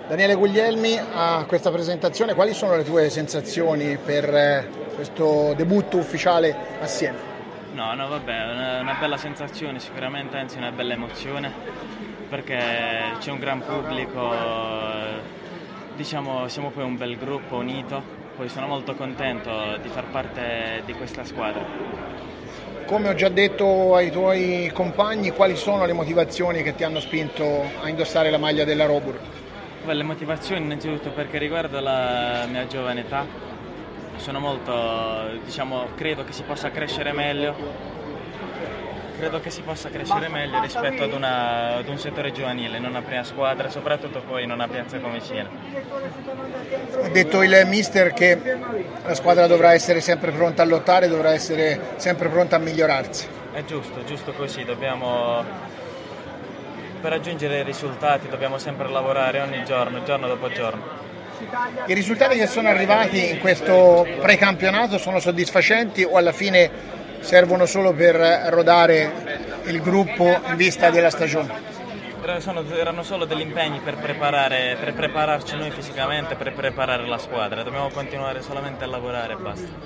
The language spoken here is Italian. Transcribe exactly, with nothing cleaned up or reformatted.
Daniele Guglielmi, a questa presentazione, quali sono le tue sensazioni per eh, questo debutto ufficiale a Siena? No, no, vabbè, una, una bella sensazione sicuramente, anzi una bella emozione, perché c'è un gran pubblico, eh, diciamo siamo poi un bel gruppo unito, poi sono molto contento di far parte di questa squadra. Come ho già detto ai tuoi compagni, quali sono le motivazioni che ti hanno spinto a indossare la maglia della Robur? Beh, le motivazioni innanzitutto perché riguardo la mia giovane età, sono molto, diciamo, credo che si possa crescere meglio, credo che si possa crescere meglio rispetto ad, una, ad un settore giovanile, in una prima squadra, soprattutto poi in una piazza come Siena. Ha detto il mister che la squadra dovrà essere sempre pronta a lottare, dovrà essere sempre pronta a migliorarsi. È giusto, giusto così, dobbiamo, per raggiungere i risultati dobbiamo sempre lavorare ogni giorno, giorno dopo giorno. I risultati che sono arrivati in questo precampionato sono soddisfacenti o alla fine servono solo per rodare il gruppo in vista della stagione? Sono, erano solo degli impegni per, preparare, per prepararci noi fisicamente, per preparare la squadra. Dobbiamo continuare solamente a lavorare e basta.